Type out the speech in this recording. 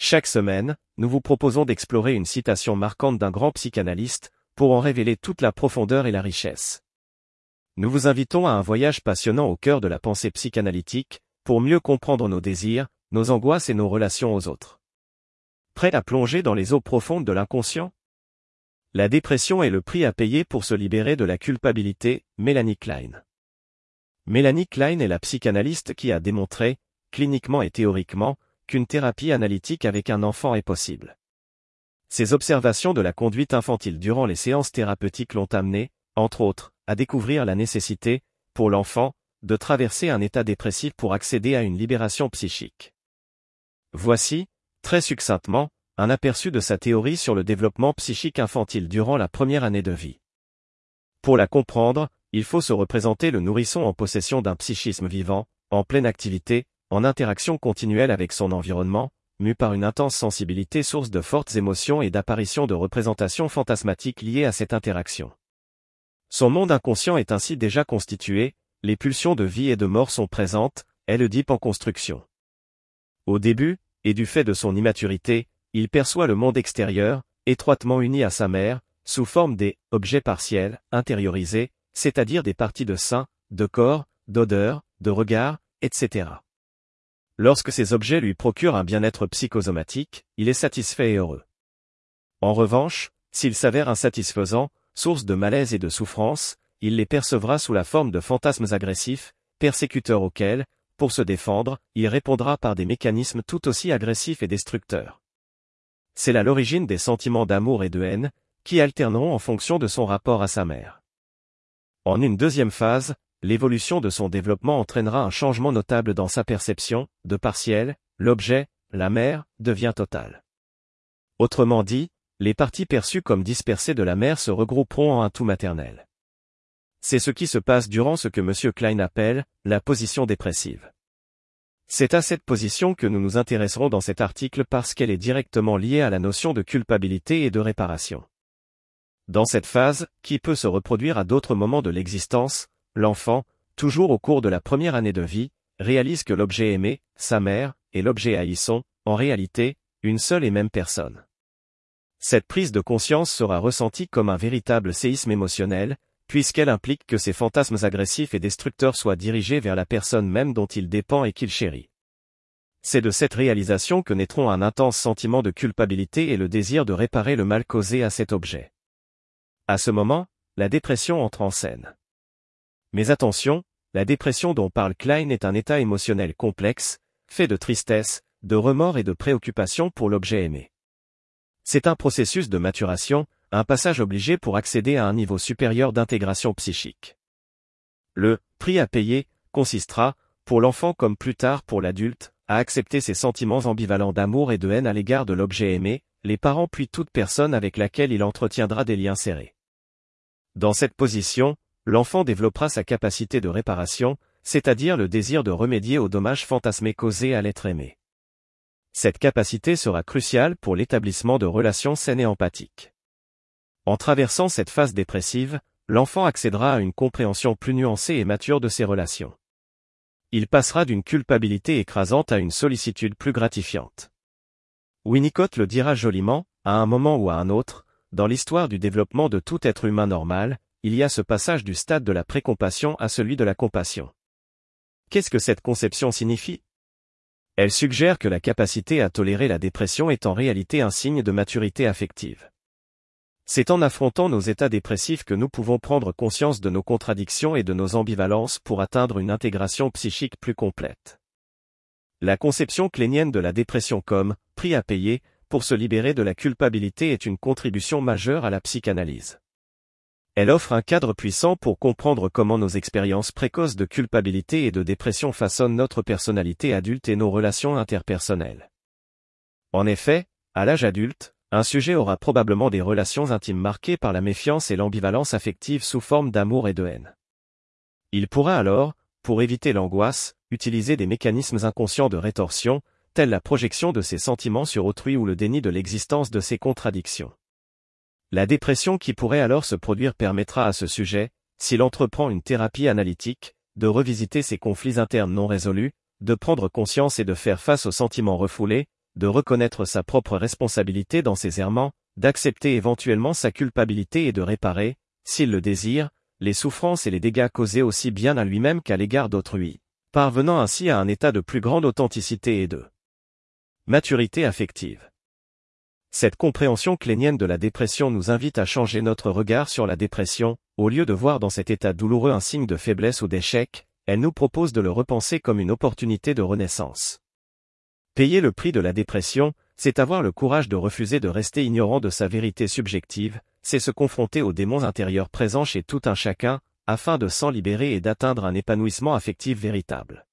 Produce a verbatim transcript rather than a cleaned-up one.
Chaque semaine, nous vous proposons d'explorer une citation marquante d'un grand psychanalyste, pour en révéler toute la profondeur et la richesse. Nous vous invitons à un voyage passionnant au cœur de la pensée psychanalytique, pour mieux comprendre nos désirs, nos angoisses et nos relations aux autres. Prêt à plonger dans les eaux profondes de l'inconscient? La dépression est le prix à payer pour se libérer de la culpabilité, Melanie Klein. Melanie Klein est la psychanalyste qui a démontré, cliniquement et théoriquement, qu'une thérapie analytique avec un enfant est possible. Ses observations de la conduite infantile durant les séances thérapeutiques l'ont amené, entre autres, à découvrir la nécessité, pour l'enfant, de traverser un état dépressif pour accéder à une libération psychique. Voici, très succinctement, un aperçu de sa théorie sur le développement psychique infantile durant la première année de vie. Pour la comprendre, il faut se représenter le nourrisson en possession d'un psychisme vivant, en pleine activité, en interaction continuelle avec son environnement, mu par une intense sensibilité source de fortes émotions et d'apparitions de représentations fantasmatiques liées à cette interaction. Son monde inconscient est ainsi déjà constitué, les pulsions de vie et de mort sont présentes, est l'Oedipe en construction. Au début, et du fait de son immaturité, il perçoit le monde extérieur, étroitement uni à sa mère, sous forme des « objets partiels » intériorisés, c'est-à-dire des parties de sein, de corps, d'odeur, de regard, et cetera. Lorsque ces objets lui procurent un bien-être psychosomatique, il est satisfait et heureux. En revanche, s'ils s'avèrent insatisfaisants, source de malaise et de souffrance, il les percevra sous la forme de fantasmes agressifs, persécuteurs auxquels, pour se défendre, il répondra par des mécanismes tout aussi agressifs et destructeurs. C'est là l'origine des sentiments d'amour et de haine, qui alterneront en fonction de son rapport à sa mère. En une deuxième phase, l'évolution de son développement entraînera un changement notable dans sa perception, de partiel, l'objet, la mère, devient total. Autrement dit, les parties perçues comme dispersées de la mère se regrouperont en un tout maternel. C'est ce qui se passe durant ce que M. Klein appelle la position dépressive. C'est à cette position que nous nous intéresserons dans cet article parce qu'elle est directement liée à la notion de culpabilité et de réparation. Dans cette phase, qui peut se reproduire à d'autres moments de l'existence, l'enfant, toujours au cours de la première année de vie, réalise que l'objet aimé, sa mère, et l'objet haï sont, en réalité, une seule et même personne. Cette prise de conscience sera ressentie comme un véritable séisme émotionnel, puisqu'elle implique que ces fantasmes agressifs et destructeurs soient dirigés vers la personne même dont il dépend et qu'il chérit. C'est de cette réalisation que naîtront un intense sentiment de culpabilité et le désir de réparer le mal causé à cet objet. À ce moment, la dépression entre en scène. Mais attention, la dépression dont parle Klein est un état émotionnel complexe, fait de tristesse, de remords et de préoccupation pour l'objet aimé. C'est un processus de maturation, un passage obligé pour accéder à un niveau supérieur d'intégration psychique. Le « prix à payer » consistera, pour l'enfant comme plus tard pour l'adulte, à accepter ses sentiments ambivalents d'amour et de haine à l'égard de l'objet aimé, les parents puis toute personne avec laquelle il entretiendra des liens serrés. Dans cette position, l'enfant développera sa capacité de réparation, c'est-à-dire le désir de remédier aux dommages fantasmés causés à l'être aimé. Cette capacité sera cruciale pour l'établissement de relations saines et empathiques. En traversant cette phase dépressive, l'enfant accédera à une compréhension plus nuancée et mature de ses relations. Il passera d'une culpabilité écrasante à une sollicitude plus gratifiante. Winnicott le dira joliment, à un moment ou à un autre, dans l'histoire du développement de tout être humain normal, il y a ce passage du stade de la précompassion à celui de la compassion. Qu'est-ce que cette conception signifie? Elle suggère que la capacité à tolérer la dépression est en réalité un signe de maturité affective. C'est en affrontant nos états dépressifs que nous pouvons prendre conscience de nos contradictions et de nos ambivalences pour atteindre une intégration psychique plus complète. La conception kleinienne de la dépression comme « prix à payer » pour se libérer de la culpabilité est une contribution majeure à la psychanalyse. Elle offre un cadre puissant pour comprendre comment nos expériences précoces de culpabilité et de dépression façonnent notre personnalité adulte et nos relations interpersonnelles. En effet, à l'âge adulte, un sujet aura probablement des relations intimes marquées par la méfiance et l'ambivalence affective sous forme d'amour et de haine. Il pourra alors, pour éviter l'angoisse, utiliser des mécanismes inconscients de rétorsion, tels la projection de ses sentiments sur autrui ou le déni de l'existence de ses contradictions. La dépression qui pourrait alors se produire permettra à ce sujet, s'il entreprend une thérapie analytique, de revisiter ses conflits internes non résolus, de prendre conscience et de faire face aux sentiments refoulés, de reconnaître sa propre responsabilité dans ses errements, d'accepter éventuellement sa culpabilité et de réparer, s'il le désire, les souffrances et les dégâts causés aussi bien à lui-même qu'à l'égard d'autrui, parvenant ainsi à un état de plus grande authenticité et de maturité affective. Cette compréhension clénienne de la dépression nous invite à changer notre regard sur la dépression, au lieu de voir dans cet état douloureux un signe de faiblesse ou d'échec, elle nous propose de le repenser comme une opportunité de renaissance. Payer le prix de la dépression, c'est avoir le courage de refuser de rester ignorant de sa vérité subjective, c'est se confronter aux démons intérieurs présents chez tout un chacun, afin de s'en libérer et d'atteindre un épanouissement affectif véritable.